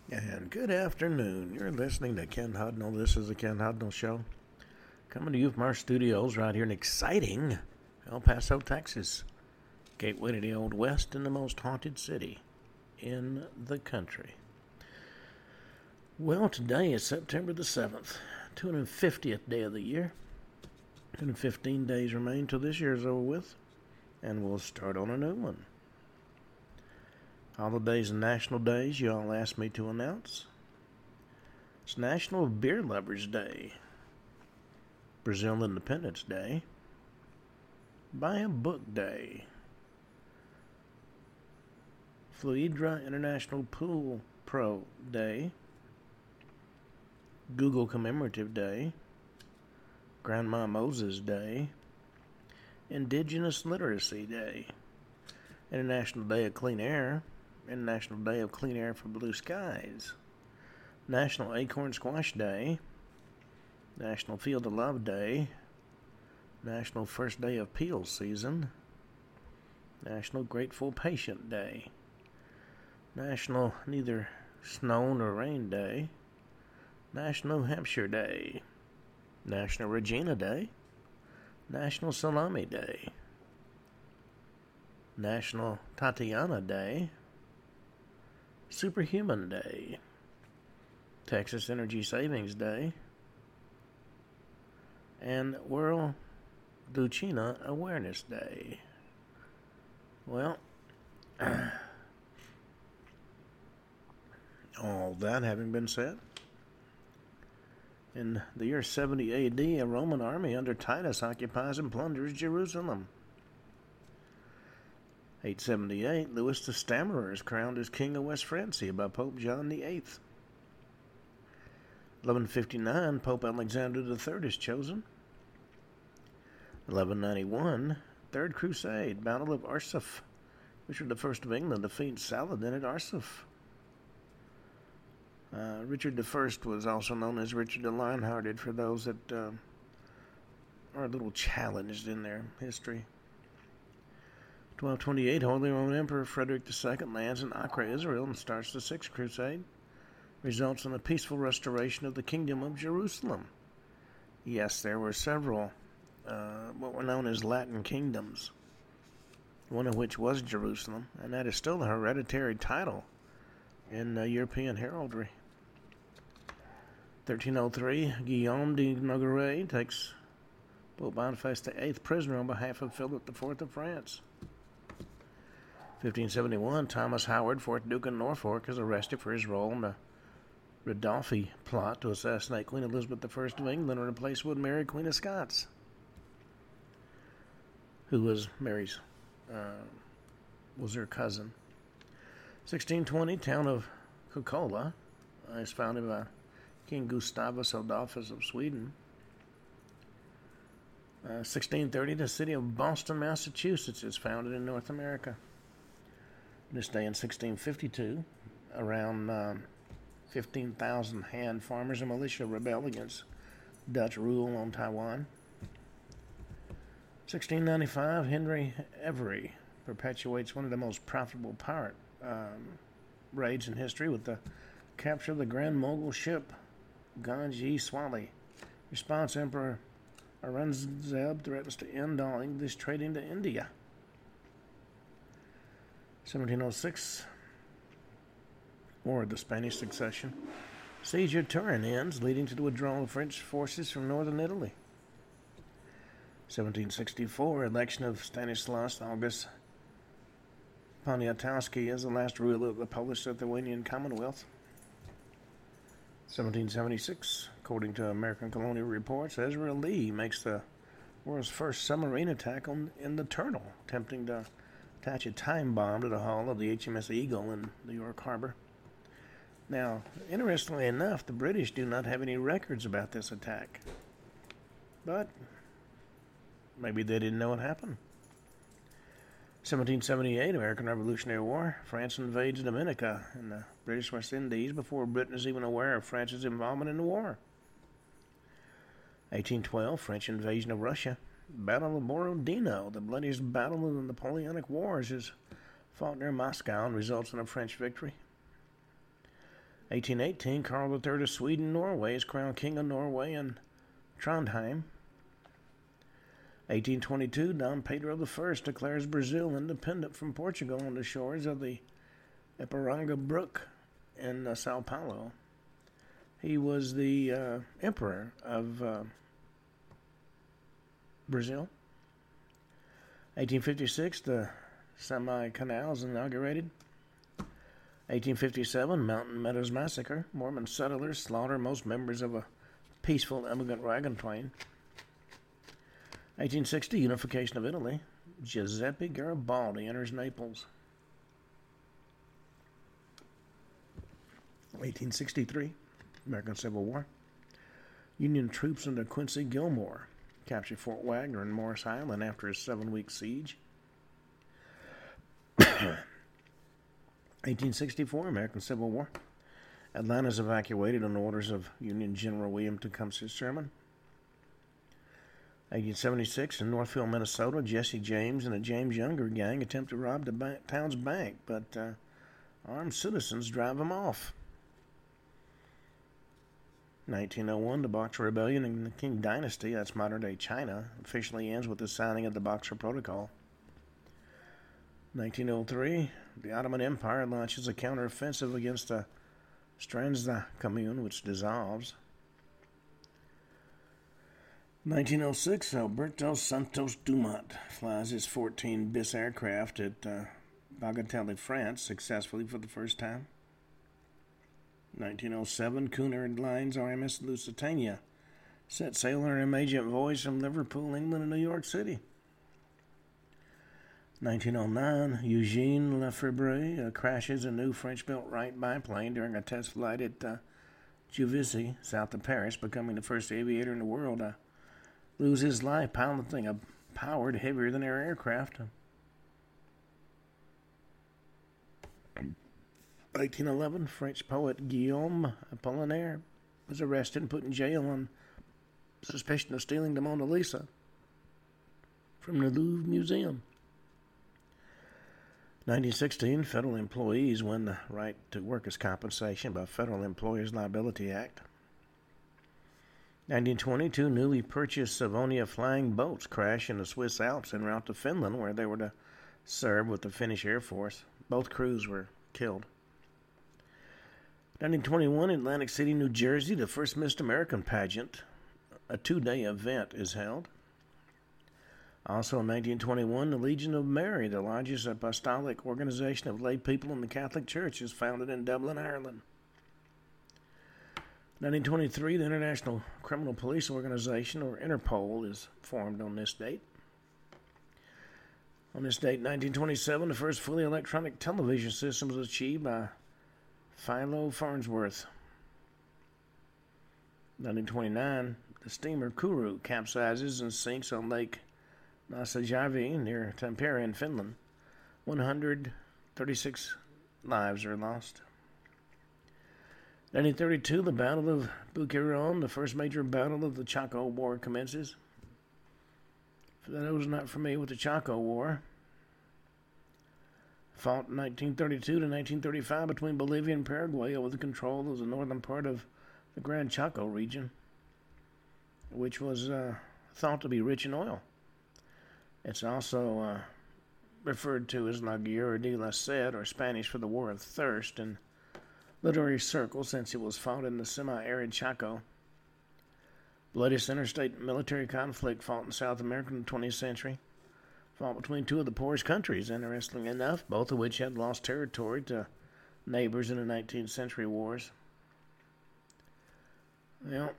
And good afternoon. You're listening to Ken Hudnall. This is the Ken Hudnall Show. Coming to you from our studios right here in exciting El Paso, Texas. Gateway to the Old West and the most haunted city in the country. Well, today is September the 7th, 250th day of the year. 215 days remain till this year's over with, and we'll start on a new one. Holidays and national days you all asked me to announce. It's National Beer Lovers Day, Brazil Independence Day, Buy a Book Day, Fluidra International Pool Pro Day, Google Commemorative Day, Grandma Moses Day, Indigenous Literacy Day, International Day of Clean Air, International Day of Clean Air for Blue Skies, National Acorn Squash Day, National Field of Love Day, National First Day of Peel Season, National Grateful Patient Day, National Neither Snow Nor Rain Day, National Hampshire Day, National Regina Day, National Salami Day, National Tatiana Day, Superhuman Day, Texas Energy Savings Day, and World Duchina Awareness Day. Well, all that having been said, in the year 70 A.D., a Roman army under Titus occupies and plunders Jerusalem. 878, Louis the Stammerer is crowned as King of West Francia by Pope John VIII. 1159, Pope Alexander III is chosen. 1191, Third Crusade, Battle of Arsuf. Richard I of England defeats Saladin at Arsuf. Richard I was also known as Richard the Lionhearted for those that are a little challenged in their history. 1228, Holy Roman Emperor Frederick II lands in Acre, Israel, and starts the Sixth Crusade. Results in a peaceful restoration of the Kingdom of Jerusalem. Yes, there were several what were known as Latin kingdoms, one of which was Jerusalem, and that is still the hereditary title in European heraldry. 1303, Guillaume de Nogaret takes Pope Boniface VIII prisoner on behalf of Philip IV of France. 1571, Thomas Howard, 4th Duke of Norfolk, is arrested for his role in the Ridolfi plot to assassinate Queen Elizabeth I of England and replace Wood Mary, Queen of Scots, who was Mary's, was her cousin. 1620, town of Kokkola is founded by King Gustavus Adolphus of Sweden. 1630, the city of Boston, Massachusetts is founded in North America. This day in 1652, around 15,000 Han farmers and militia rebel against Dutch rule on Taiwan. 1695, Henry Every perpetuates one of the most profitable pirate raids in history with the capture of the Grand Mogul ship Ganji Swali. Response, Emperor Aurangzeb threatens to end all English trading to India. 1706, War of the Spanish Succession. Siege of Turin ends, leading to the withdrawal of French forces from northern Italy. 1764, election of Stanislaus August Poniatowski as the last ruler of the Polish-Lithuanian Commonwealth. 1776, according to American colonial reports, Ezra Lee makes the world's first submarine attack in the Turtle, attempting to attach a time bomb to the hull of the HMS Eagle in New York Harbor. Now, interestingly enough, the British do not have any records about this attack. But maybe they didn't know it happened. 1778, American Revolutionary War. France invades Dominica in the British West Indies before Britain is even aware of France's involvement in the war. 1812, French invasion of Russia. Battle of Borodino, the bloodiest battle of the Napoleonic Wars, is fought near Moscow and results in a French victory. 1818, Karl III of Sweden-Norway is crowned King of Norway in Trondheim. 1822, Dom Pedro I declares Brazil independent from Portugal on the shores of the Ipiranga Brook in Sao Paulo. He was the emperor of Brazil. 1856, the Semi Canal is inaugurated. 1857, Mountain Meadows Massacre. Mormon settlers slaughter most members of a peaceful immigrant wagon train. 1860, unification of Italy. Giuseppe Garibaldi enters Naples. 1863, American Civil War. Union troops under Quincy Gilmore captured Fort Wagner and Morris Island after a 7-week siege. 1864, American Civil War. Atlanta is evacuated on orders of Union General William Tecumseh Sherman. 1876, in Northfield, Minnesota, Jesse James and the James Younger gang attempt to rob the town's bank, but armed citizens drive them off. 1901, the Boxer Rebellion in the Qing Dynasty, that's modern-day China, officially ends with the signing of the Boxer Protocol. 1903, the Ottoman Empire launches a counteroffensive against the Strandzha Commune, which dissolves. 1906, Alberto Santos Dumont flies his 14 bis aircraft at Bagatelle, France, successfully for the first time. 1907, Cunard Lines RMS Lusitania set sail on an agent voyage from Liverpool, England, to New York City. 1909, Eugene Lefebvre crashes a new French-built Wright biplane during a test flight at Juvisy, south of Paris, becoming the first aviator in the world to lose his life piloting a powered, heavier-than-air aircraft. 1811, French poet Guillaume Apollinaire was arrested and put in jail on suspicion of stealing the Mona Lisa from the Louvre Museum. 1916, federal employees win the right to workers' compensation by Federal Employers' Liability Act. 1922, newly purchased Savonia flying boats crash in the Swiss Alps en route to Finland, where they were to serve with the Finnish Air Force. Both crews were killed. 1921, Atlantic City, New Jersey, the first Miss American pageant, a 2-day event, is held. Also in 1921, the Legion of Mary, the largest apostolic organization of lay people in the Catholic Church, is founded in Dublin, Ireland. 1923, the International Criminal Police Organization, or Interpol, is formed on this date. On this date, 1927, the first fully electronic television system was achieved by Philo Farnsworth. 1929, the steamer Kuru capsizes and sinks on Lake Nasajärvi near Tampere in Finland. 136 lives are lost. 1932, the Battle of Bukirnon, the first major battle of the Chaco War, commences. For those not familiar with the Chaco War, fought in 1932 to 1935 between Bolivia and Paraguay over the control of the northern part of the Gran Chaco region, which was thought to be rich in oil. It's also referred to as La Guerra de la Sed, or Spanish for the War of Thirst, in literary circles, since it was fought in the semi-arid Chaco. Bloodiest interstate military conflict fought in South America in the 20th century. Fought between two of the poorest countries, interestingly enough, both of which had lost territory to neighbors in the 19th century wars. Well,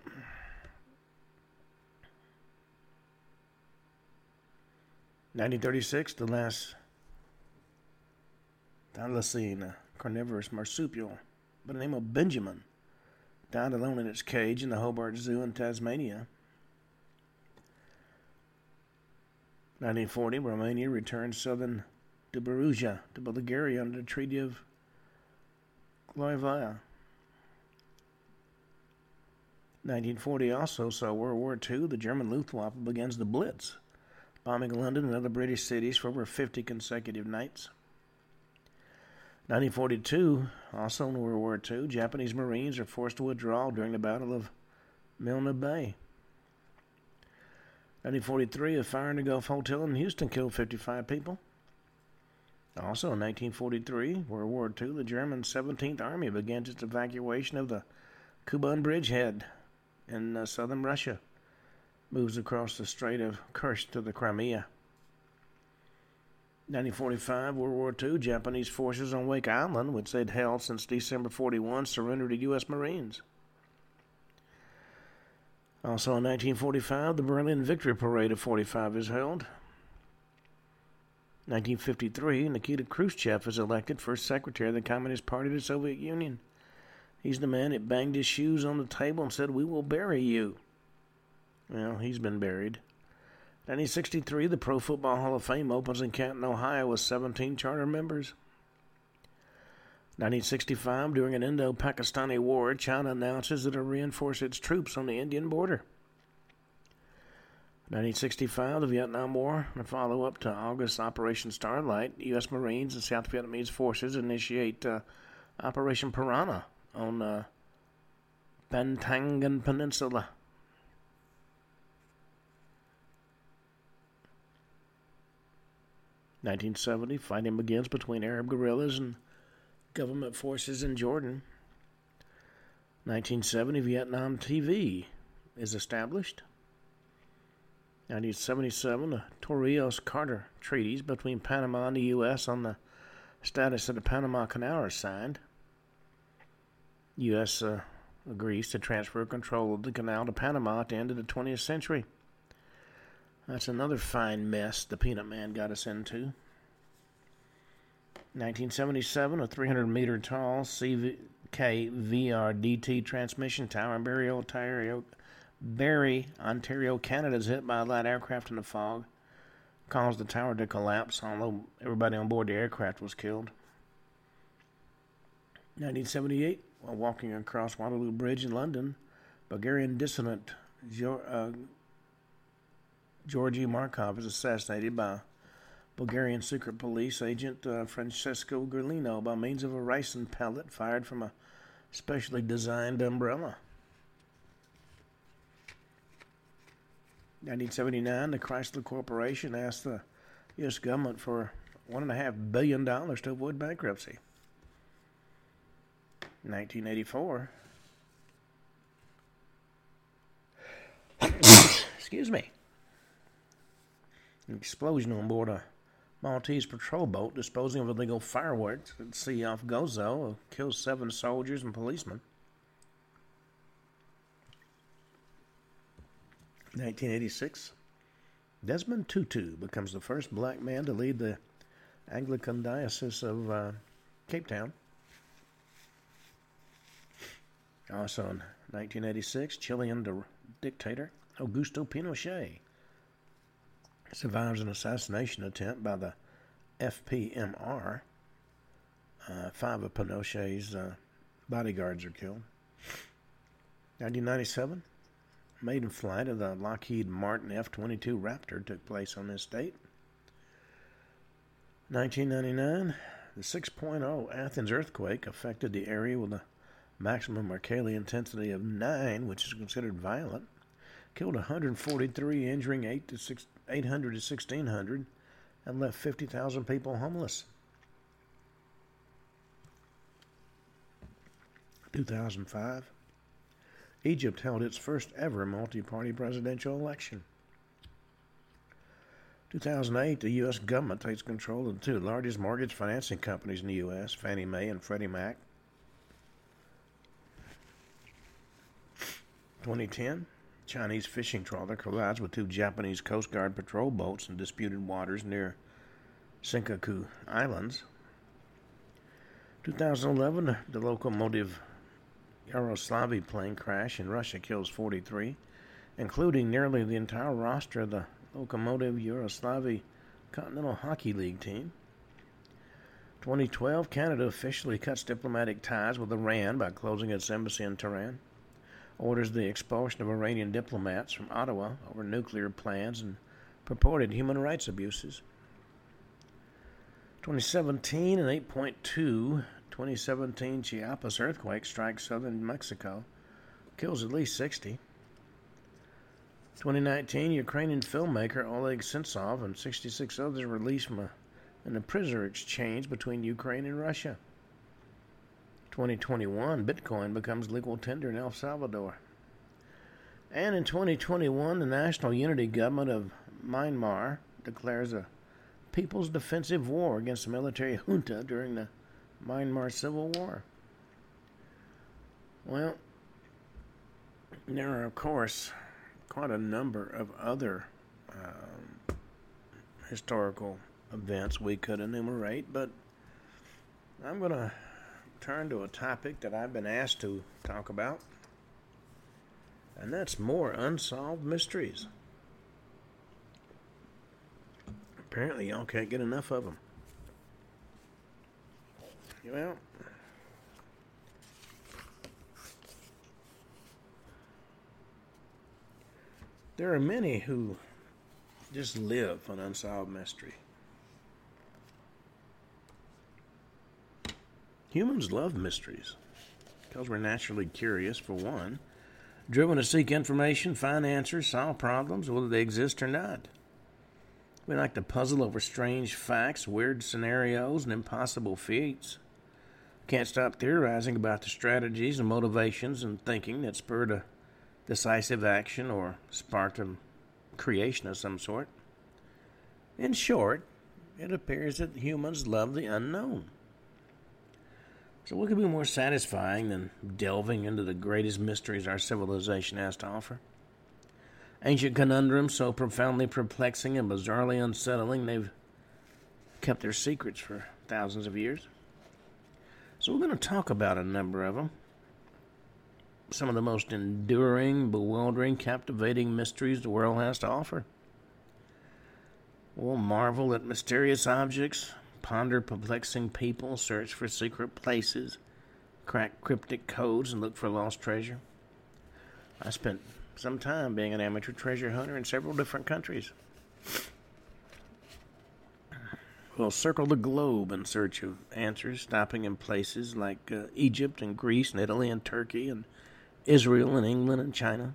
1936, the last thylacine carnivorous marsupial by the name of Benjamin died alone in its cage in the Hobart Zoo in Tasmania. 1940, Romania returned southern Dobruja to Bulgaria under the Treaty of Glovia. 1940 also saw World War II. The German Luftwaffe begins the Blitz, bombing London and other British cities for over 50 consecutive nights. 1942, also in World War II, Japanese Marines are forced to withdraw during the Battle of Milne Bay. 1943, a fire in the Gulf Hotel in Houston killed 55 people. Also in 1943, World War II, the German 17th Army began its evacuation of the Kuban bridgehead in southern Russia. Moves across the Strait of Kerch to the Crimea. 1945, World War II, Japanese forces on Wake Island, which they'd held since December 41, surrendered to U.S. Marines. Also in 1945, the Berlin Victory Parade of 45 is held. 1953, Nikita Khrushchev is elected first secretary of the Communist Party of the Soviet Union. He's the man that banged his shoes on the table and said, "We will bury you." Well, he's been buried. 1963, the Pro Football Hall of Fame opens in Canton, Ohio, with 17 charter members. 1965, during an Indo-Pakistani war, China announces that it will reinforce its troops on the Indian border. 1965, the Vietnam War, the follow-up to August Operation Starlight, U.S. Marines and South Vietnamese forces initiate Operation Piranha on Bantangan Peninsula. 1970, fighting begins between Arab guerrillas and government forces in Jordan. 1970, Vietnam TV is established. 1977, the Torrijos-Carter treaties between Panama and the U.S. on the status of the Panama Canal are signed. U.S. agrees to transfer control of the canal to Panama at the end of the 20th century. That's another fine mess the Peanut Man got us into. 1977, a 300-meter tall CVRDT transmission tower in Barrie, Ontario, Canada is hit by a light aircraft in the fog. Caused the tower to collapse, although everybody on board the aircraft was killed. 1978, while walking across Waterloo Bridge in London, Bulgarian dissident Georgy Markov is assassinated by Bulgarian secret police agent Francesco Gurlino by means of a ricin pellet fired from a specially designed umbrella. 1979, the Chrysler Corporation asked the U.S. government for $1.5 billion to avoid bankruptcy. 1984. Excuse me. An explosion on board a Maltese patrol boat disposing of illegal fireworks at sea off Gozo kills 7 soldiers and policemen. 1986. Desmond Tutu becomes the first black man to lead the Anglican Diocese of Cape Town. Also in 1986, Chilean dictator Augusto Pinochet survives an assassination attempt by the FPMR. 5 of Pinochet's bodyguards are killed. 1997, maiden flight of the Lockheed Martin F-22 Raptor took place on this date. 1999, the 6.0 Athens earthquake affected the area with a maximum Mercalli intensity of 9, which is considered violent. Killed 143, injuring 800 to 1,600, and left 50,000 people homeless. 2005, Egypt held its first ever multi-party presidential election. 2008, the U.S. government takes control of the 2 largest mortgage financing companies in the U.S., Fannie Mae and Freddie Mac. 2010, Chinese fishing trawler collides with 2 Japanese Coast Guard patrol boats in disputed waters near Senkaku Islands. 2011, the locomotive Yaroslavy plane crash in Russia kills 43, including nearly the entire roster of the Lokomotiv Yaroslavy Continental Hockey League team. 2012, Canada officially cuts diplomatic ties with Iran by closing its embassy in Tehran. Orders the expulsion of Iranian diplomats from Ottawa over nuclear plans and purported human rights abuses. 2017, an 8.2 2017 Chiapas earthquake strikes southern Mexico, kills at least 60. 2019, Ukrainian filmmaker Oleg Sentsov and 66 others released from a prisoner exchange between Ukraine and Russia. 2021, Bitcoin becomes legal tender in El Salvador. And in 2021, the National Unity Government of Myanmar declares a People's Defensive War against the military junta during the Myanmar Civil War. Well, there are, of course, quite a number of other historical events we could enumerate, but I'm going to turn to a topic that I've been asked to talk about, and that's more unsolved mysteries. Apparently, y'all can't get enough of them. Well, there are many who just live on unsolved mystery. Humans love mysteries because we're naturally curious, for one, driven to seek information, find answers, solve problems, whether they exist or not. We like to puzzle over strange facts, weird scenarios, and impossible feats. Can't stop theorizing about the strategies and motivations and thinking that spurred a decisive action or sparked a creation of some sort. In short, it appears that humans love the unknown. So what could be more satisfying than delving into the greatest mysteries our civilization has to offer? Ancient conundrums so profoundly perplexing and bizarrely unsettling they've kept their secrets for thousands of years. So we're going to talk about a number of them. Some of the most enduring, bewildering, captivating mysteries the world has to offer. We'll marvel at mysterious objects, ponder perplexing people, search for secret places, crack cryptic codes, and look for lost treasure. I spent some time being an amateur treasure hunter in several different countries. We'll circle the globe in search of answers, stopping in places like Egypt and Greece and Italy and Turkey and Israel and England and China.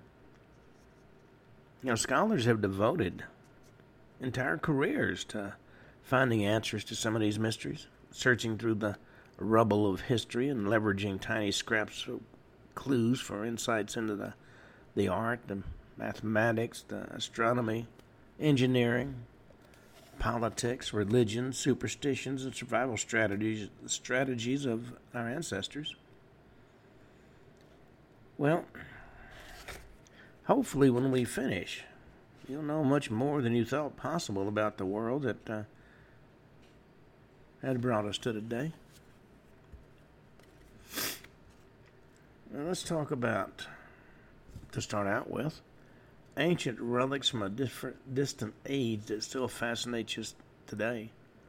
Scholars have devoted entire careers to finding answers to some of these mysteries, searching through the rubble of history and leveraging tiny scraps of clues for insights into the art, the mathematics, the astronomy, engineering, politics, religion, superstitions, and survival strategies of our ancestors. Well, hopefully when we finish, you'll know much more than you thought possible about the world that had brought us to today. Now let's talk about, to start out with, ancient relics from a distant age that still fascinates us today.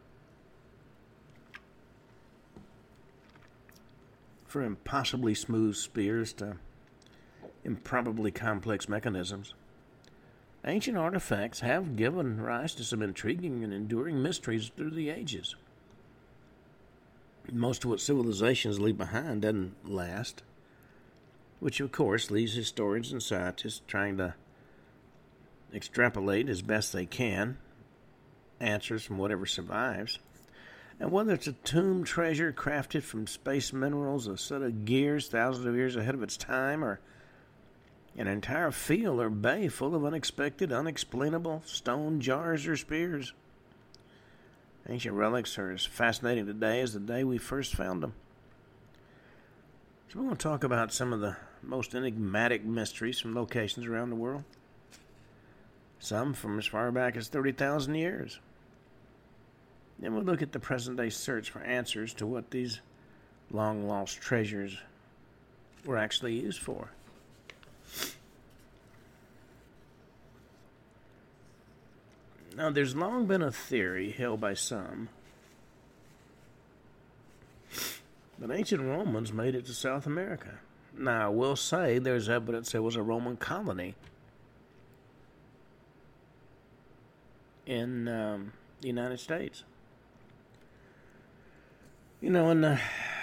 From impossibly smooth spears to improbably complex mechanisms, ancient artifacts have given rise to some intriguing and enduring mysteries through the ages. Most of what civilizations leave behind doesn't last, which of course leaves historians and scientists trying to extrapolate as best they can answers from whatever survives. And whether it's a tomb treasure crafted from space minerals, a set of gears thousands of years ahead of its time, or an entire field or bay full of unexpected, unexplainable stone jars or spears, ancient relics are as fascinating today as the day we first found them. So we're going to talk about some of the most enigmatic mysteries from locations around the world. Some from as far back as 30,000 years. Then we'll look at the present-day search for answers to what these long-lost treasures were actually used for. Now, there's long been a theory held by some that ancient Romans made it to South America. Now, I will say there's evidence there was a Roman colony in the United States. In the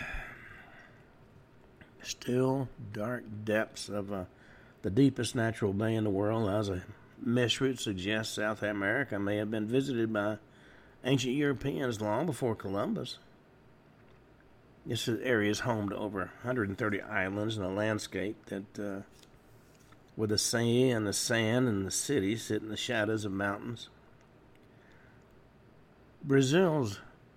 still dark depths of the deepest natural bay in the world, as a mystery suggests, South America may have been visited by ancient Europeans long before Columbus. This area is home to over 130 islands and a landscape that, where the sea and the sand and the city sit in the shadows of mountains. Brazil's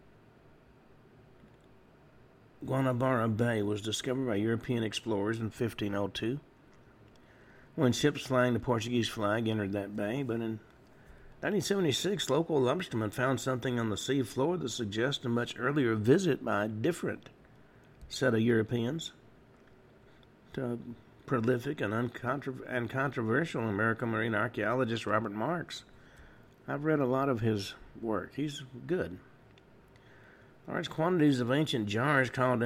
Guanabara Bay was discovered by European explorers in 1502, when ships flying the Portuguese flag entered that bay. But in 1976, local lumbermen found something on the sea floor that suggests a much earlier visit by a different set of Europeans to prolific and controversial American marine archaeologist Robert Marks. I've read a lot of his work. He's good. Large quantities of ancient jars called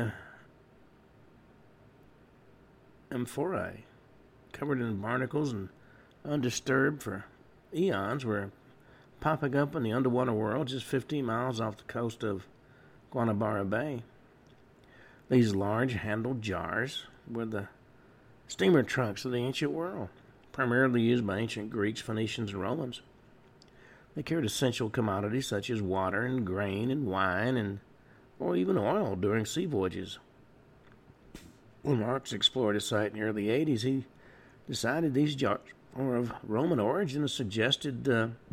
amphorae, covered in barnacles and undisturbed for eons, were popping up in the underwater world just 15 miles off the coast of Guanabara Bay. These large handled jars were the steamer trunks of the ancient world, primarily used by ancient Greeks, Phoenicians, and Romans. They carried essential commodities such as water and grain and wine or even oil during sea voyages. When Marx explored a site in the early 80s, he decided these jars were of Roman origin and suggested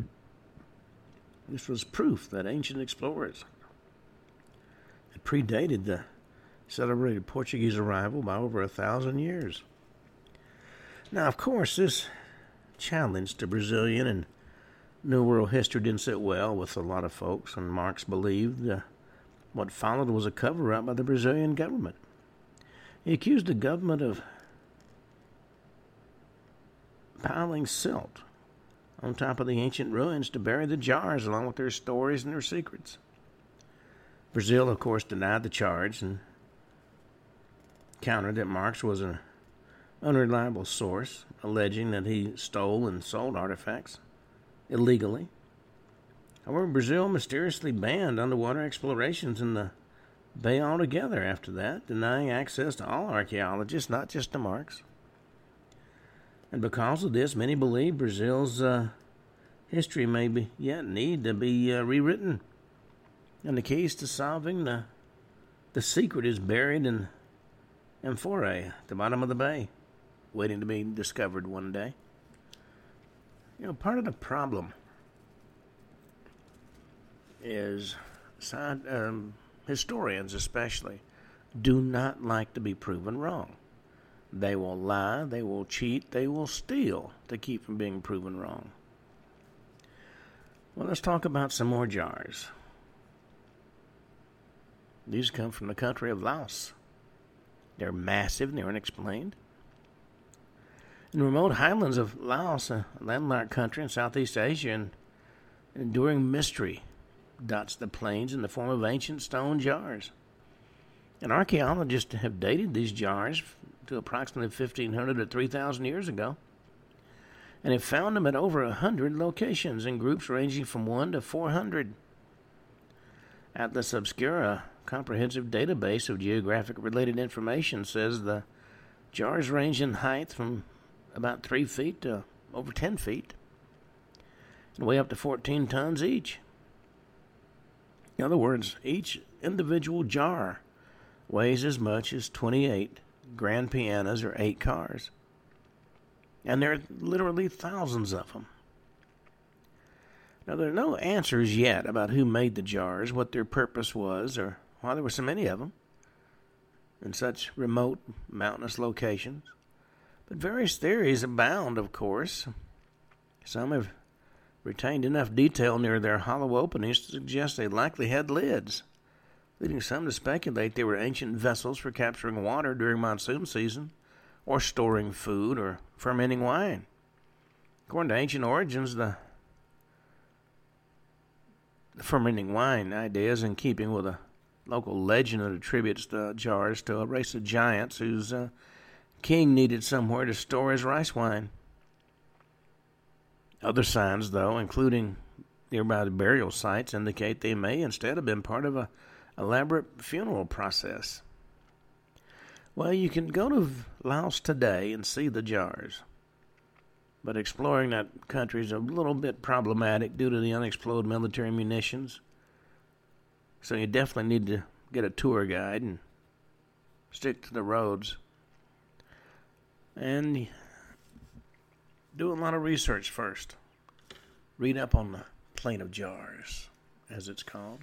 this was proof that ancient explorers had predated the celebrated Portuguese arrival by over 1,000 years. Now, of course, this challenge to Brazilian and New World history didn't sit well with a lot of folks, and Marx believed what followed was a cover-up by the Brazilian government. He accused the government of piling silt on top of the ancient ruins to bury the jars along with their stories and their secrets. Brazil, of course, denied the charge and countered that Marx was an unreliable source, alleging that he stole and sold artifacts illegally. However, Brazil mysteriously banned underwater explorations in the bay altogether after that, denying access to all archaeologists, not just to Marx. And because of this, many believe Brazil's history may yet need to be rewritten. And the keys to solving the secret is buried in amphorae at the bottom of the bay, waiting to be discovered one day. Part of the problem is historians especially do not like to be proven wrong. They will lie, they will cheat, they will steal to keep from being proven wrong. Well, let's talk about some more jars. These come from the country of Laos. They're massive and they're unexplained. In the remote highlands of Laos, a landlocked country in Southeast Asia, an enduring mystery dots the plains in the form of ancient stone jars. And archaeologists have dated these jars to approximately 1,500 to 3,000 years ago, and have found them at over 100 locations in groups ranging from 1 to 400. Atlas Obscura, comprehensive database of geographic-related information, says the jars range in height from about 3 feet to over 10 feet, and weigh up to 14 tons each. In other words, each individual jar weighs as much as 28 grand pianos or 8 cars. And there are literally thousands of them. Now, there are no answers yet about who made the jars, what their purpose was, or why there were so many of them in such remote, mountainous locations. But various theories abound, of course. Some have retained enough detail near their hollow openings to suggest they likely had lids, leading some to speculate they were ancient vessels for capturing water during monsoon season, or storing food, or fermenting wine. According to ancient origins, the fermenting wine idea is in keeping with a local legend that attributes the jars to a race of giants whose king needed somewhere to store his rice wine. Other signs, though, including nearby burial sites, indicate they may instead have been part of a elaborate funeral process. Well, you can go to Laos today and see the jars, but exploring that country is a little bit problematic due to the unexploded military munitions. So you definitely need to get a tour guide and stick to the roads. And do a lot of research first. Read up on the Plain of Jars, as it's called.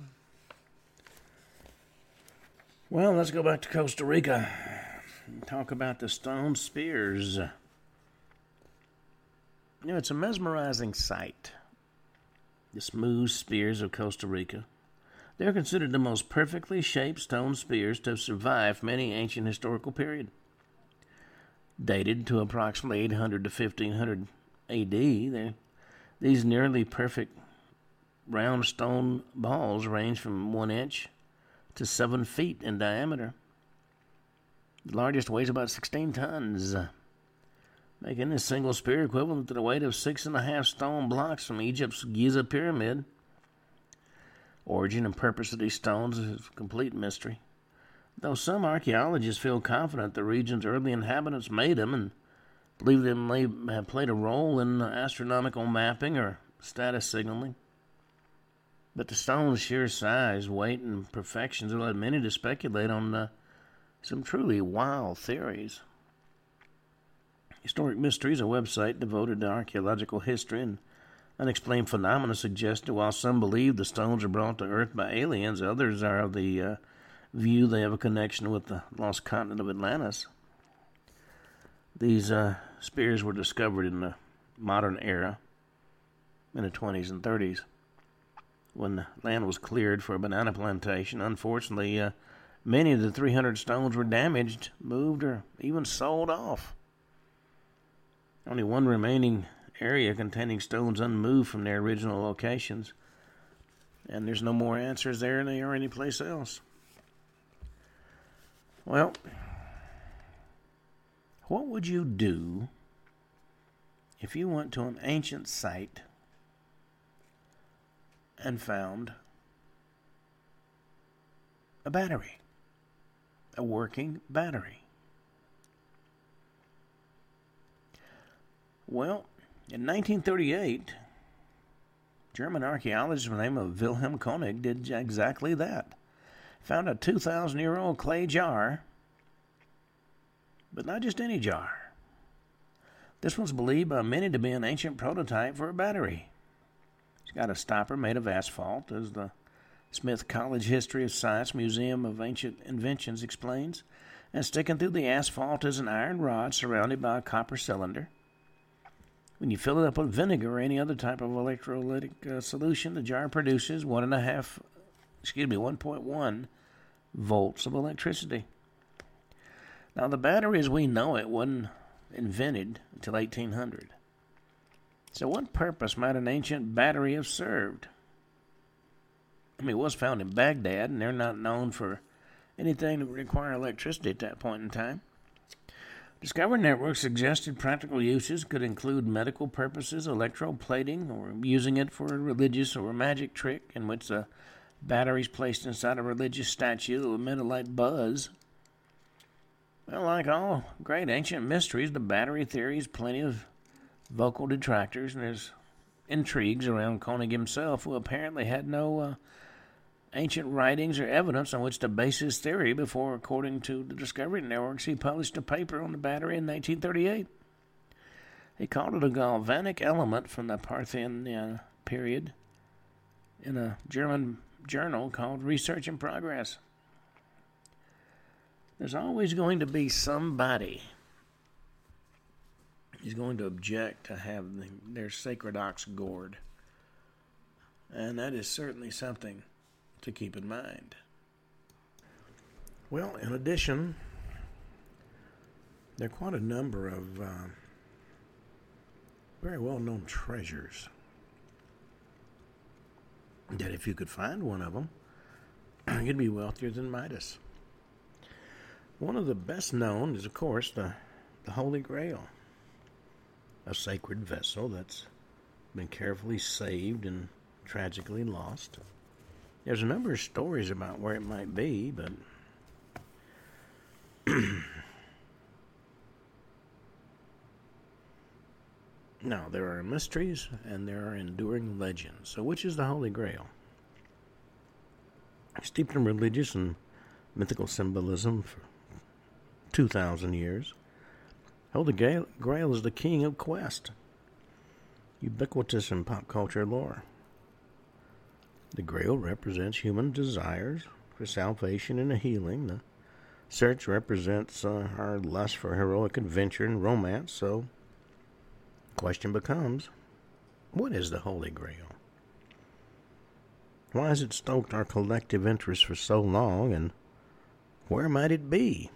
Well, let's go back to Costa Rica and talk about the stone spears. It's a mesmerizing sight. The smooth spears of Costa Rica. They're considered the most perfectly shaped stone spears to have survived many ancient historical period. Dated to approximately 800 to 1500 AD, these nearly perfect round stone balls range from 1 inch to 7 feet in diameter. The largest weighs about 16 tons, making this single spear equivalent to the weight of 6.5 stone blocks from Egypt's Giza Pyramid. Origin and purpose of these stones is a complete mystery, though some archaeologists feel confident the region's early inhabitants made them and believe they may have played a role in astronomical mapping or status signaling. But the stone's sheer size, weight, and perfections have led many to speculate on some truly wild theories. Historic Mysteries, a website devoted to archaeological history and unexplained phenomena, suggests that while some believe the stones are brought to Earth by aliens, others are of the view they have a connection with the lost continent of Atlantis. These spears were discovered in the modern era, in the 20s and 30s, when the land was cleared for a banana plantation. Unfortunately, many of the 300 stones were damaged, moved, or even sold off. Only one remaining area containing stones unmoved from their original locations, and there's no more answers there than there are anyplace else. Well, what would you do if you went to an ancient site and found a battery, a working battery? Well, in 1938, German archaeologist by the name of Wilhelm Koenig did exactly that. Found a 2,000-year-old clay jar, but not just any jar. This one's believed by many to be an ancient prototype for a battery. It's got a stopper made of asphalt, as the Smith College History of Science Museum of Ancient Inventions explains, and sticking through the asphalt is an iron rod surrounded by a copper cylinder. When you fill it up with vinegar or any other type of electrolytic solution, the jar produces 1.1 volts of electricity. Now, the battery as we know it wasn't invented until 1800. So what purpose might an ancient battery have served? I mean, it was found in Baghdad, and they're not known for anything that would require electricity at that point in time. Discovery Network suggested practical uses could include medical purposes, electroplating, or using it for a religious or a magic trick in which the battery is placed inside a religious statue that will emit a light buzz. Well, like all great ancient mysteries, the battery theory has plenty of vocal detractors, and there's intrigues around Koenig himself, who apparently had no ancient writings or evidence on which to base his theory before, according to the Discovery Networks, he published a paper on the battery in 1938. He called it a galvanic element from the Parthian period in a German journal called Research in Progress. There's always going to be somebody who's going to object to have their sacred ox gored. And that is certainly something to keep in mind. Well, in addition, there are quite a number of very well-known treasures that if you could find one of them, you'd be wealthier than Midas. One of the best known is, of course, the Holy Grail, a sacred vessel that's been carefully saved and tragically lost. There's a number of stories about where it might be, but no, there are mysteries and there are enduring legends. So which is the Holy Grail? Steeped in religious and mythical symbolism for 2,000 years, Holy Grail is the king of quest, ubiquitous in pop culture lore. The Grail represents human desires for salvation and healing. The search represents our lust for heroic adventure and romance. So, the question becomes, what is the Holy Grail? Why has it stoked our collective interest for so long, and where might it be?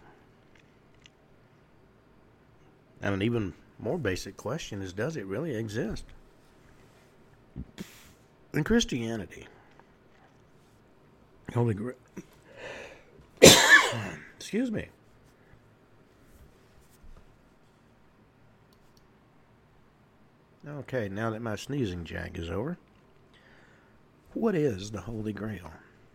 And an even more basic question is, does it really exist? In Christianity, Holy Grail. Excuse me. Okay, now that my sneezing jag is over, what is the Holy Grail?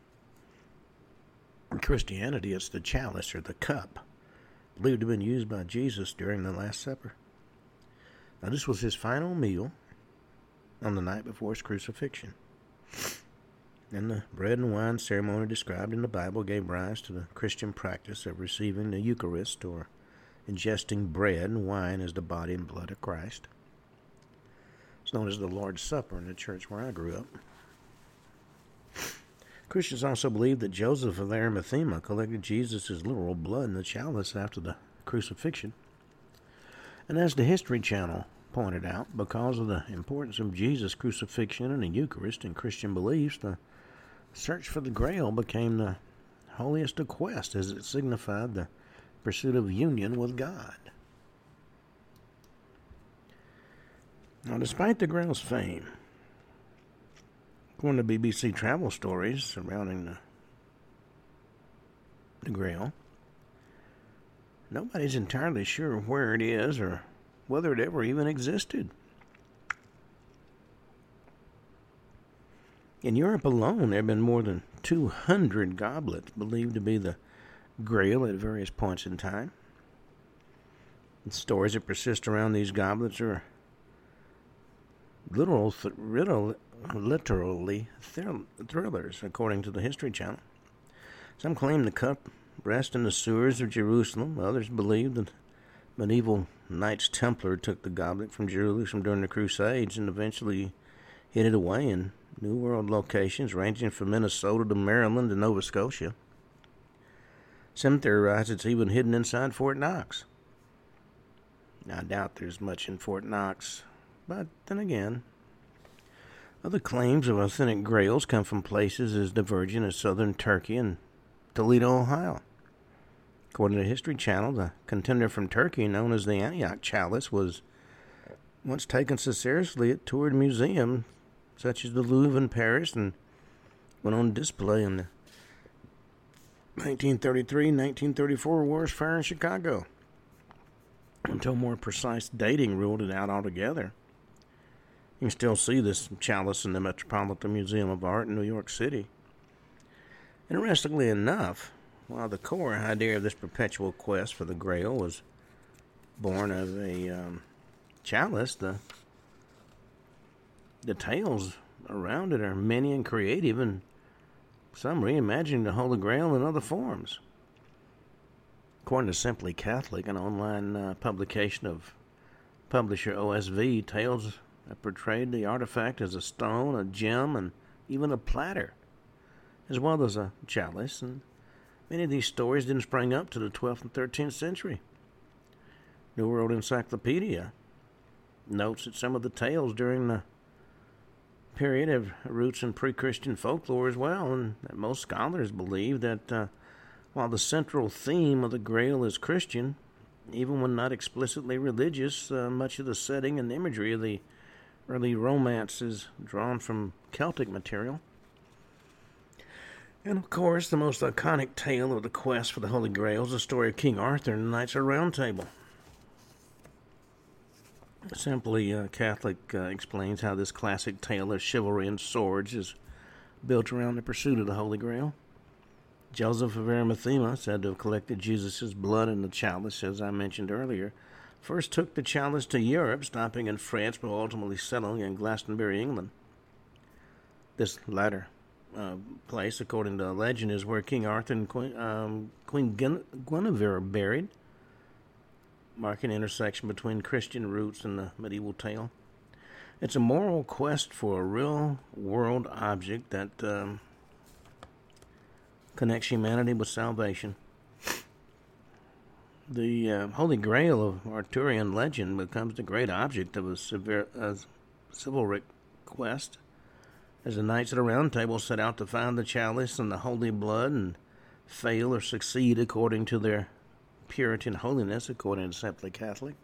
In Christianity, it's the chalice or the cup, believed to have been used by Jesus during the Last Supper. Now, this was his final meal on the night before his crucifixion. And the bread and wine ceremony described in the Bible gave rise to the Christian practice of receiving the Eucharist, or ingesting bread and wine as the body and blood of Christ. It's known as the Lord's Supper in the church where I grew up. Christians also believe that Joseph of Arimathea collected Jesus' literal blood in the chalice after the crucifixion. And as the History Channel pointed out, because of the importance of Jesus' crucifixion and the Eucharist in Christian beliefs, the search for the Grail became the holiest of quests, as it signified the pursuit of union with God. Now, despite the Grail's fame, according to BBC travel stories surrounding the Grail, nobody's entirely sure where it is or whether it ever even existed. In Europe alone, there have been more than 200 goblets believed to be the Grail at various points in time. The stories that persist around these goblets are literally thrillers, according to the History Channel. Some claim the cup rests in the sewers of Jerusalem. Others believe that medieval Knights Templar took the goblet from Jerusalem during the Crusades and eventually hid it away in New World locations ranging from Minnesota to Maryland to Nova Scotia. Some theorize it's even hidden inside Fort Knox. I doubt there's much in Fort Knox, but then again, other claims of authentic grails come from places as divergent as southern Turkey and Toledo, Ohio. According to the History Channel, the contender from Turkey, known as the Antioch Chalice, was once taken so seriously it toured museums such as the Louvre in Paris and went on display in the 1933-1934 Wars Fair in Chicago, until more precise dating ruled it out altogether. You can still see this chalice in the Metropolitan Museum of Art in New York City. Interestingly enough, while the core idea of this perpetual quest for the Grail was born of a chalice, the tales around it are many and creative, and some reimagining the Holy Grail in other forms. According to Simply Catholic, an online publication of publisher OSV, tales that portrayed the artifact as a stone, a gem, and even a platter, as well as a chalice, and many of these stories didn't spring up to the 12th and 13th century. New World Encyclopedia notes that some of the tales during the period have roots in pre-Christian folklore as well, and that most scholars believe that while the central theme of the Grail is Christian, even when not explicitly religious, much of the setting and imagery of the early romance is drawn from Celtic material. And of course, the most iconic tale of the quest for the Holy Grail is the story of King Arthur and the Knights of the Round Table. Simply Catholic explains how this classic tale of chivalry and swords is built around the pursuit of the Holy Grail. Joseph of Arimathea, said to have collected Jesus' blood in the chalice, as I mentioned earlier, first took the chalice to Europe, stopping in France, but ultimately settling in Glastonbury, England. This latter place, according to legend, is where King Arthur and Queen Guinevere are buried, marking an intersection between Christian roots and the medieval tale. It's a moral quest for a real-world object that connects humanity with salvation. The Holy Grail of Arthurian legend becomes the great object of a chivalric quest, as the knights of the Round Table set out to find the chalice and the holy blood and fail or succeed according to their purity and holiness, according to Simply Catholic.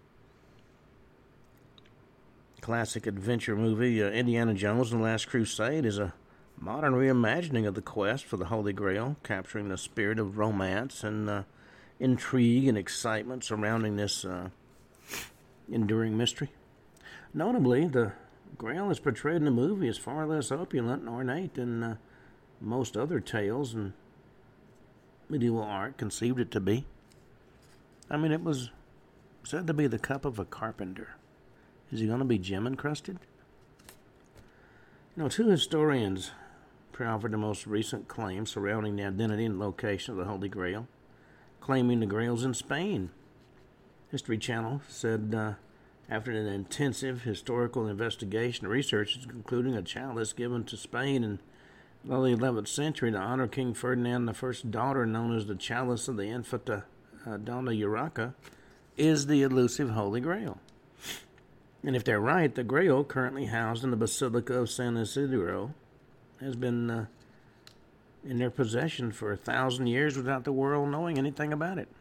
Classic adventure movie Indiana Jones and the Last Crusade is a modern reimagining of the quest for the Holy Grail, capturing the spirit of romance and intrigue and excitement surrounding this enduring mystery. Notably, the Grail as portrayed in the movie is far less opulent and ornate than most other tales and medieval art conceived it to be. I mean, it was said to be the cup of a carpenter. Is he going to be gem-encrusted? Two historians proffered the most recent claims surrounding the identity and location of the Holy Grail, claiming the Grail's in Spain. History Channel said after an intensive historical investigation, researchers concluding a chalice given to Spain in the early 11th century to honor King Ferdinand I's daughter, known as the Chalice of the Infanta Donna Urraca, is the elusive Holy Grail. And if they're right, the Grail, currently housed in the Basilica of San Isidro, has been in their possession for 1,000 years without the world knowing anything about it.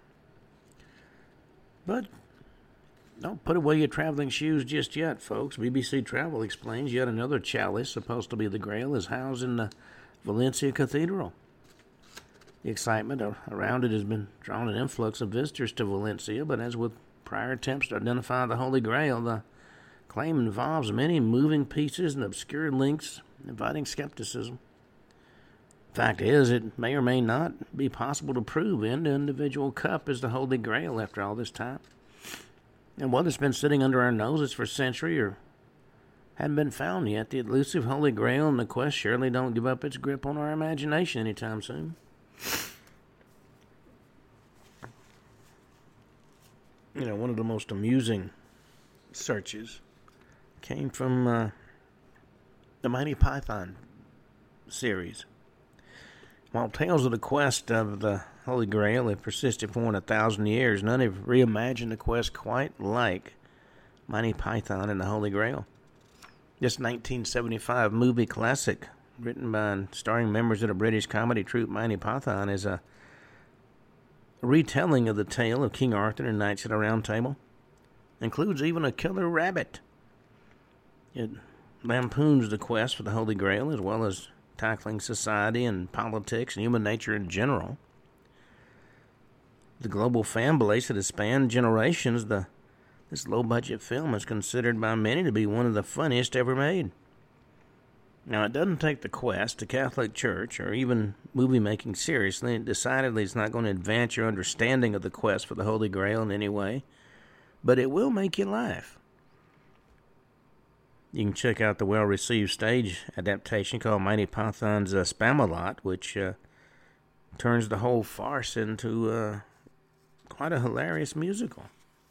But don't put away your traveling shoes just yet, folks. BBC Travel explains yet another chalice, supposed to be the Grail, is housed in the Valencia Cathedral. The excitement around it has been drawing an influx of visitors to Valencia, but as with prior attempts to identify the Holy Grail, the claim involves many moving pieces and obscure links, inviting skepticism. Fact is, it may or may not be possible to prove the individual cup is the Holy Grail after all this time. And what has been sitting under our noses for centuries or hadn't been found yet, the elusive Holy Grail and the quest surely don't give up its grip on our imagination anytime soon. One of the most amusing searches came from the Monty Python series. While tales of the quest of the Holy Grail have persisted for 1,000 years, none have reimagined the quest quite like Monty Python and the Holy Grail. This 1975 movie classic, written by and starring members of the British comedy troupe Monty Python, is a retelling of the tale of King Arthur and Knights of the Round Table. Includes even a killer rabbit. It lampoons the quest for the Holy Grail, as well as tackling society and politics and human nature in general. The global fan base that has spanned generations, this low-budget film is considered by many to be one of the funniest ever made. Now, it doesn't take the quest, the Catholic Church, or even movie-making seriously, and decidedly it's not going to advance your understanding of the quest for the Holy Grail in any way, but it will make you laugh. You can check out the well-received stage adaptation called Monty Python's Spamalot, which turns the whole farce into quite a hilarious musical.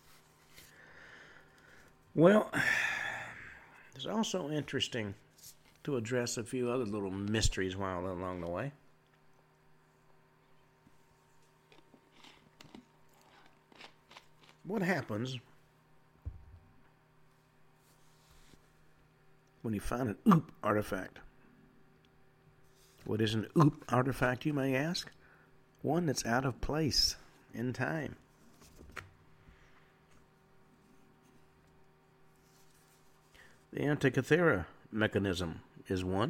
Well, it's also interesting to address a few other little mysteries while along the way. What happens when you find an OOP artifact? What is an OOP artifact, you may ask? One that's out of place in time. The Antikythera mechanism is one.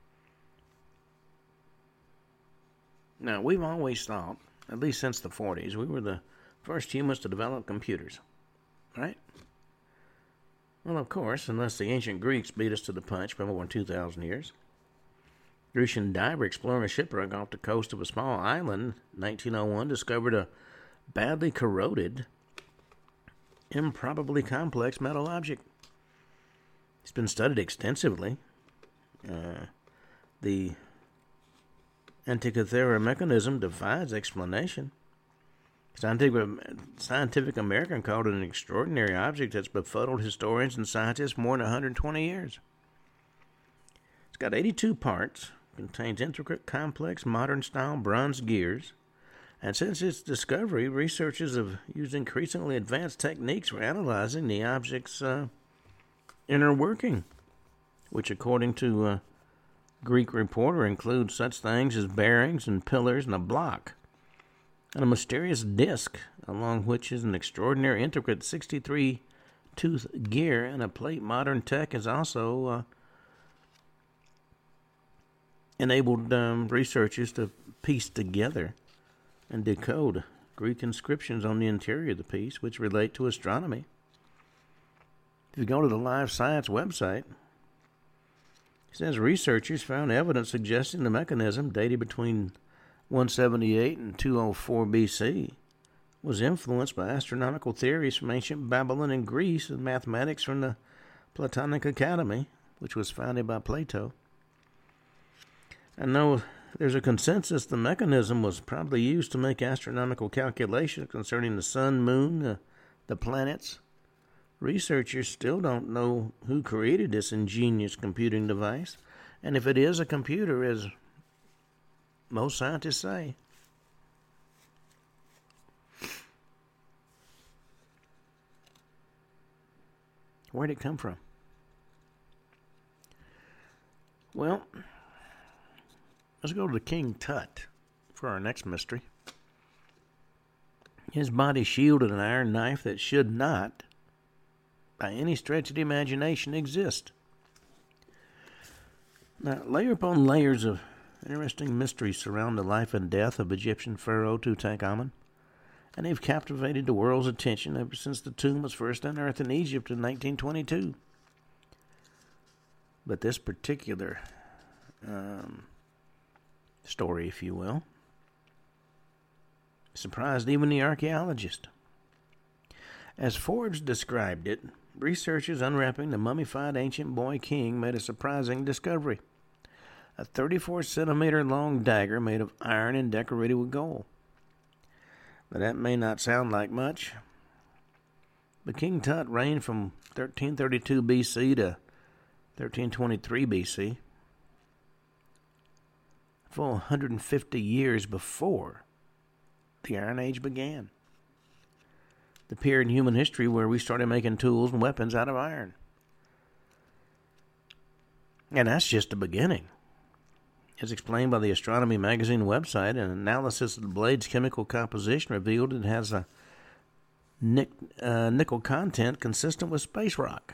Now, we've always thought, at least since the 40s, we were the first humans to develop computers, right? Well, of course, unless the ancient Greeks beat us to the punch by more than 2,000 years. Grecian diver exploring a shipwreck off the coast of a small island in 1901 discovered a badly corroded, improbably complex metal object. It's been studied extensively. The Antikythera mechanism defies explanation. Scientific American called it an extraordinary object that's befuddled historians and scientists more than 120 years. It's got 82 parts, contains intricate, complex, modern-style bronze gears, and since its discovery, researchers have used increasingly advanced techniques for analyzing the object's inner working, which, according to a Greek reporter, includes such things as bearings and pillars and a block, and a mysterious disc, along which is an extraordinary intricate 63-tooth gear and a plate. Modern tech has also enabled researchers to piece together and decode Greek inscriptions on the interior of the piece, which relate to astronomy. If you go to the Live Science website, it says researchers found evidence suggesting the mechanism, dated between 178 and 204 BC, was influenced by astronomical theories from ancient Babylon and Greece and mathematics from the Platonic Academy, which was founded by Plato. I know there's a consensus the mechanism was probably used to make astronomical calculations concerning the sun, moon, the planets. Researchers still don't know who created this ingenious computing device, and if it is a computer, as most scientists say. Where'd it come from? Well, let's go to King Tut for our next mystery. His body shielded an iron knife that should not, by any stretch of the imagination, exist. Now, layer upon layers of interesting mysteries surround the life and death of Egyptian pharaoh Tutankhamun, and they've captivated the world's attention ever since the tomb was first unearthed in Egypt in 1922. But this particular story, if you will, surprised even the archaeologist. As Forbes described it, researchers unwrapping the mummified ancient boy king made a surprising discovery: a 34-centimeter long dagger made of iron and decorated with gold. Now, that may not sound like much, but King Tut reigned from 1332 BC to 1323 BC, full 150 years before the Iron Age began, the period in human history where we started making tools and weapons out of iron. And that's just the beginning. As explained by the Astronomy Magazine website, an analysis of the blade's chemical composition revealed it has a nickel content consistent with space rock.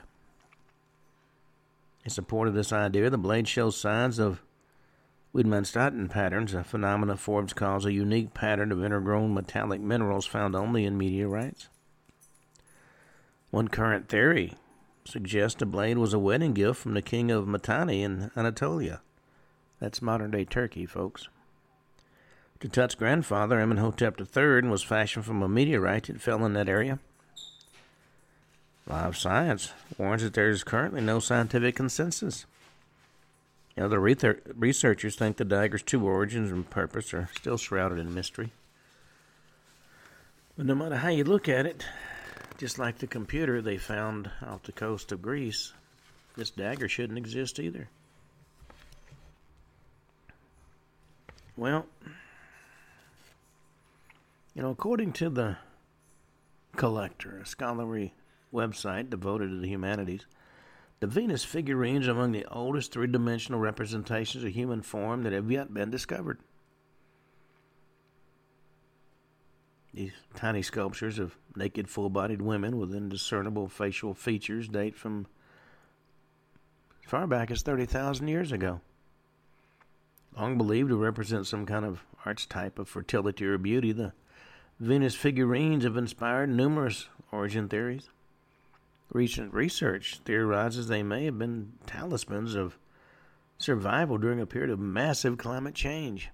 In support of this idea, the blade shows signs of Widmanstätten patterns, a phenomena Forbes calls a unique pattern of intergrown metallic minerals found only in meteorites. One current theory suggests the blade was a wedding gift from the king of Mitanni in Anatolia. That's modern-day Turkey, folks. Tut's grandfather, Amenhotep III, was fashioned from a meteorite that fell in that area. Live Science warns that there is currently no scientific consensus. Other researchers think the dagger's true origins and purpose are still shrouded in mystery. But no matter how you look at it, just like the computer they found off the coast of Greece, this dagger shouldn't exist either. Well, according to the Collector, a scholarly website devoted to the humanities, the Venus figurines are among the oldest three-dimensional representations of human form that have yet been discovered. These tiny sculptures of naked, full-bodied women with indiscernible facial features date from as far back as 30,000 years ago. Long believed to represent some kind of archetype of fertility or beauty, the Venus figurines have inspired numerous origin theories. Recent research theorizes they may have been talismans of survival during a period of massive climate change.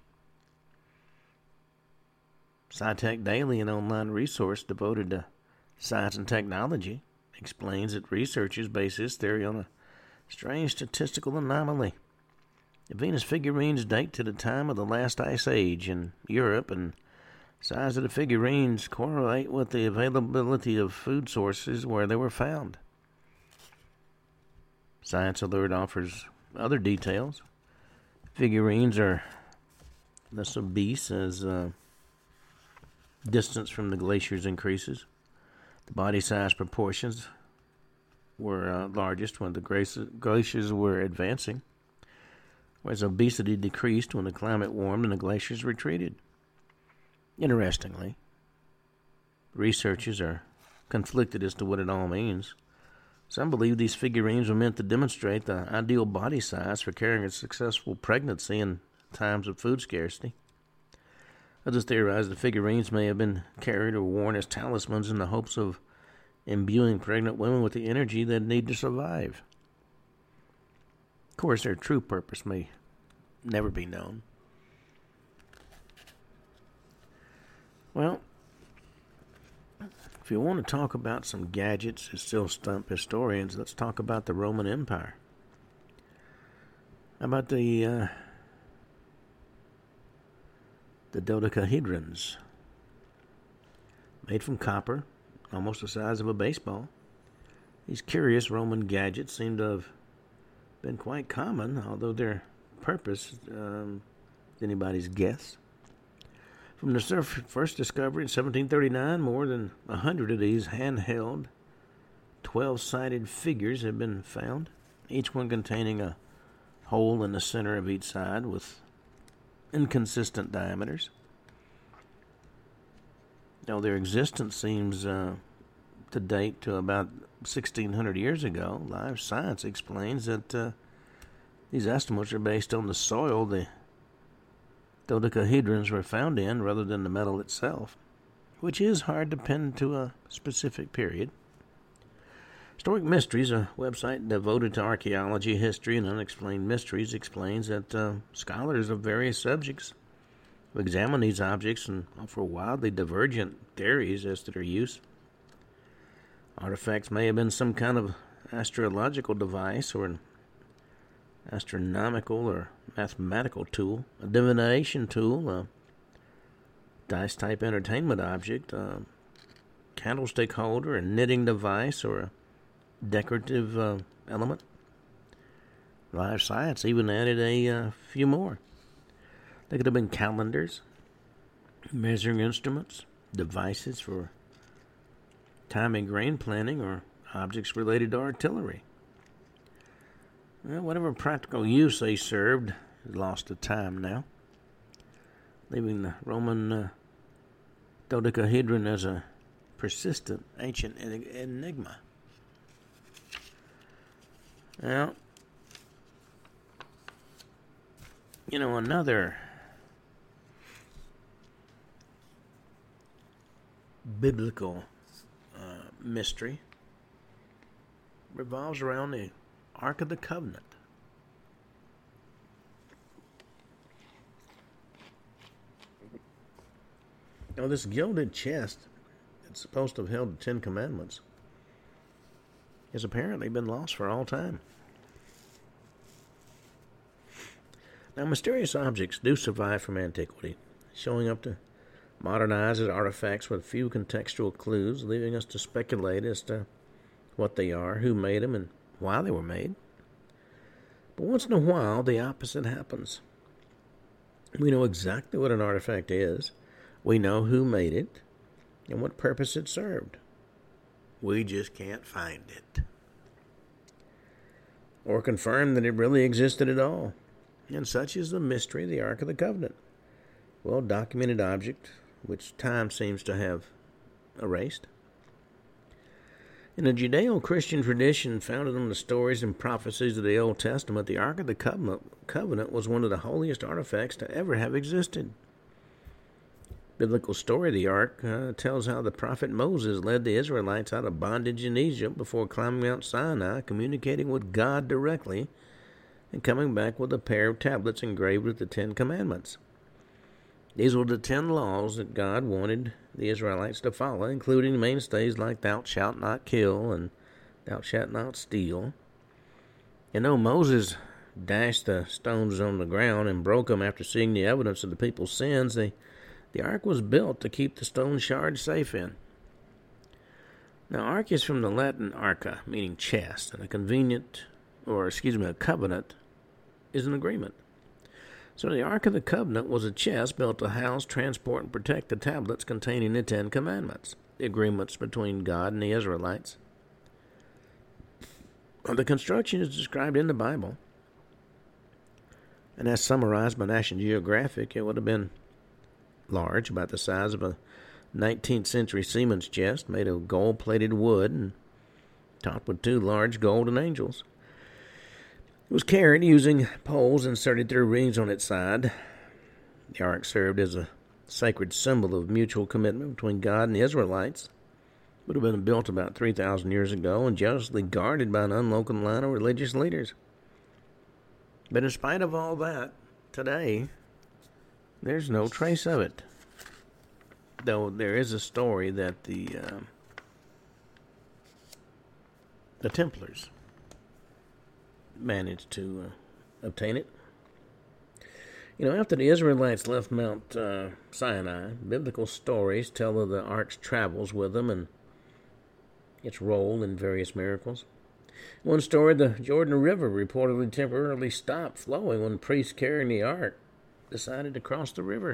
SciTech Daily, an online resource devoted to science and technology, explains that researchers base this theory on a strange statistical anomaly. The Venus figurines date to the time of the last ice age in Europe, and size of the figurines correlate with the availability of food sources where they were found. Science Alert offers other details. Figurines are less obese as distance from the glaciers increases. The body size proportions were largest when the glaciers were advancing, whereas obesity decreased when the climate warmed and the glaciers retreated. Interestingly, researchers are conflicted as to what it all means. Some believe these figurines were meant to demonstrate the ideal body size for carrying a successful pregnancy in times of food scarcity. Others theorize the figurines may have been carried or worn as talismans in the hopes of imbuing pregnant women with the energy they need to survive. Of course, their true purpose may never be known. Well, if you want to talk about some gadgets that still stump historians, let's talk about the Roman Empire. How about the dodecahedrons, made from copper, almost the size of a baseball. These curious Roman gadgets seem to have been quite common, although their purpose is anybody's guess. From the first discovery in 1739, more than 100 of these handheld 12-sided figures have been found, each one containing a hole in the center of each side with inconsistent diameters. Now, their existence seems to date to about 1,600 years ago. Live Science explains that these estimates are based on the soil the dodecahedrons were found in rather than the metal itself, which is hard to pin to a specific period. Historic Mysteries, a website devoted to archaeology, history, and unexplained mysteries, explains that scholars of various subjects have examined these objects and offer wildly divergent theories as to their use. Artifacts may have been some kind of astrological device or an astronomical or mathematical tool, a divination tool, a dice-type entertainment object, a candlestick holder, a knitting device, or a decorative element. Live Science even added a few more. They could have been calendars, measuring instruments, devices for timing grain planting, or objects related to artillery. Well, whatever practical use they served is lost to time now, leaving the Roman dodecahedron as a persistent ancient enigma. Well, another biblical mystery revolves around the Ark of the Covenant. Now, this gilded chest that's supposed to have held the Ten Commandments has apparently been lost for all time. Now, mysterious objects do survive from antiquity, showing up to modernize as artifacts with few contextual clues, leaving us to speculate as to what they are, who made them, and why they were made. But once in a while, the opposite happens. We know exactly what an artifact is. We know who made it and what purpose it served. We just can't find it, or confirm that it really existed at all. And such is the mystery of the Ark of the Covenant. Well-documented object, which time seems to have erased. In the Judeo-Christian tradition founded on the stories and prophecies of the Old Testament, the Ark of the Covenant was one of the holiest artifacts to ever have existed. Biblical story of the Ark tells how the prophet Moses led the Israelites out of bondage in Egypt before climbing Mount Sinai, communicating with God directly and coming back with a pair of tablets engraved with the 10 Commandments. These were the 10 laws that God wanted the Israelites to follow, including mainstays like thou shalt not kill and thou shalt not steal. You know, Moses dashed the stones on the ground and broke them after seeing the evidence of the people's sins. The ark was built to keep the stone shards safe in. Now, ark is from the Latin arca, meaning chest, and a covenant is an agreement. So the Ark of the Covenant was a chest built to house, transport, and protect the tablets containing the 10 Commandments, the agreements between God and the Israelites. The construction is described in the Bible, and as summarized by National Geographic, it would have been large, about the size of a 19th century seaman's chest, made of gold-plated wood and topped with 2 large golden angels. It was carried using poles inserted through rings on its side. The ark served as a sacred symbol of mutual commitment between God and the Israelites. It would have been built about 3,000 years ago and jealously guarded by an unlocal line of religious leaders. But in spite of all that, today, there's no trace of it. Though there is a story that the Templars managed to obtain it. You know, after the Israelites left Mount Sinai, biblical stories tell of the ark's travels with them and its role in various miracles. One story, the Jordan River reportedly temporarily stopped flowing when priests carrying the ark decided to cross the river.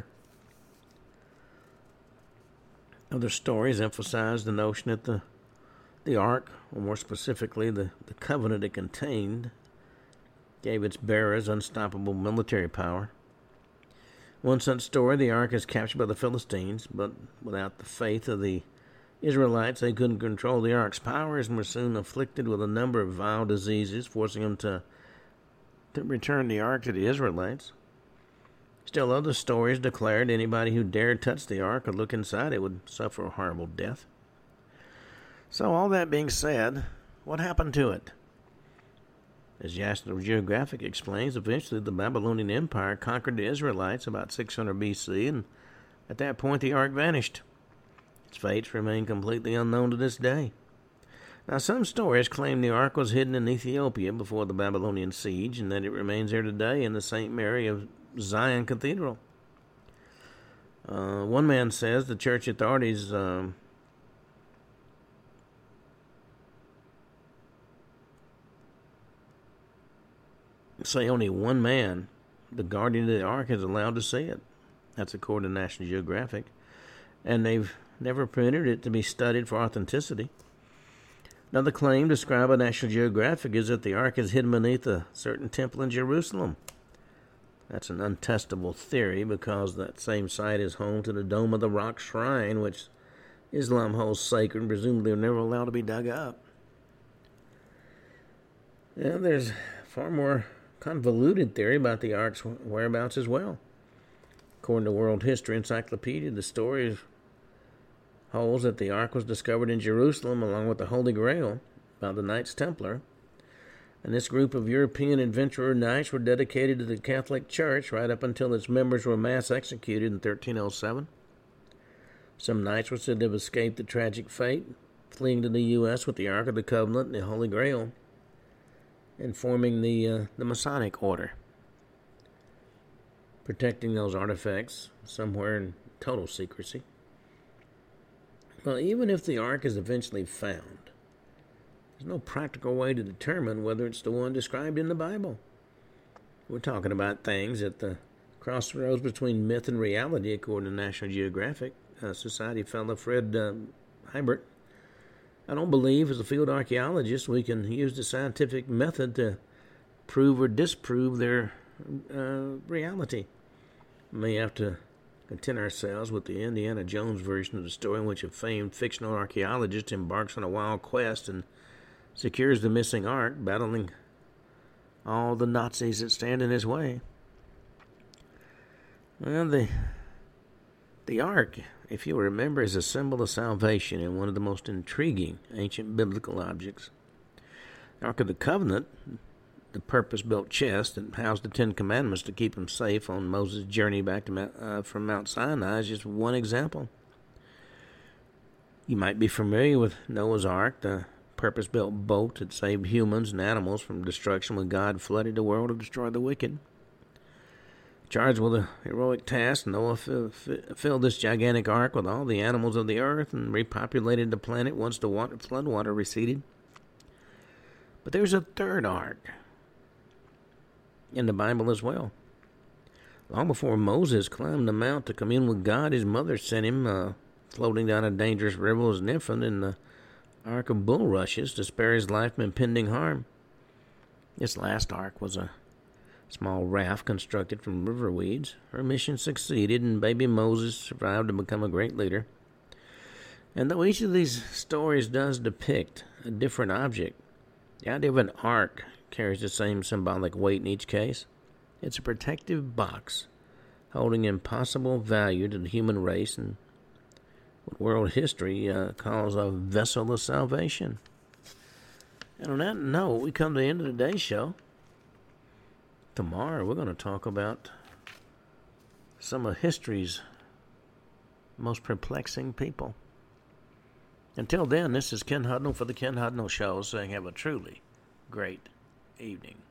Other stories emphasize the notion that the ark, or more specifically the covenant it contained, gave its bearers unstoppable military power. One such story, the ark is captured by the Philistines, but without the faith of the Israelites, they couldn't control the ark's powers and were soon afflicted with a number of vile diseases, forcing them to return the ark to the Israelites. Still, other stories declared anybody who dared touch the ark or look inside it would suffer a horrible death. So, all that being said, what happened to it? As National Geographic explains, eventually the Babylonian Empire conquered the Israelites about 600 BC, and at that point the ark vanished. Its fates remain completely unknown to this day. Now, some stories claim the ark was hidden in Ethiopia before the Babylonian siege, and that it remains there today in the St. Mary of Zion Cathedral. One man says the church authorities say only one man, the guardian of the ark, is allowed to see it. That's according to National Geographic. And they've never permitted it to be studied for authenticity. Another claim described by National Geographic is that the ark is hidden beneath a certain temple in Jerusalem. That's an untestable theory because that same site is home to the Dome of the Rock Shrine, which Islam holds sacred and presumably are never allowed to be dug up. Yeah, there's far more convoluted theory about the ark's whereabouts as well. According to World History Encyclopedia, the story holds that the ark was discovered in Jerusalem along with the Holy Grail by the Knights Templar, and this group of European adventurer knights were dedicated to the Catholic Church right up until its members were mass executed in 1307. Some knights were said to have escaped the tragic fate, fleeing to the U.S. with the Ark of the Covenant and the Holy Grail, and forming the Masonic Order, protecting those artifacts somewhere in total secrecy. Well, even if the ark is eventually found, there's no practical way to determine whether it's the one described in the Bible. We're talking about things at the crossroads between myth and reality, according to National Geographic Society fellow Fred Hybert. I don't believe, as a field archaeologist, we can use the scientific method to prove or disprove their reality. We may have to content ourselves with the Indiana Jones version of the story in which a famed fictional archaeologist embarks on a wild quest and secures the missing ark, battling all the Nazis that stand in his way. Well, the ark, if you remember, is a symbol of salvation and one of the most intriguing ancient biblical objects. The Ark of the Covenant the purpose-built chest that housed the Ten Commandments to keep him safe on Moses' journey back to from Mount Sinai is just one example. You might be familiar with Noah's Ark, the purpose-built boat that saved humans and animals from destruction when God flooded the world to destroy the wicked. Charged with a heroic task, Noah filled this gigantic ark with all the animals of the earth and repopulated the planet once the floodwater receded. But there's a third ark in the Bible as well. Long before Moses climbed the mount to commune with God, his mother sent him floating down a dangerous river as an infant in the ark of bulrushes to spare his life from impending harm. This last ark was a small raft constructed from river weeds. Her mission succeeded, and baby Moses survived to become a great leader. And though each of these stories does depict a different object, the idea of an ark carries the same symbolic weight in each case. It's a protective box holding impossible value to the human race and what world history calls a vessel of salvation. And on that note, we come to the end of today's show. Tomorrow, we're going to talk about some of history's most perplexing people. Until then, this is Ken Hudnall for the Ken Hudnall Show, saying have a truly great evening.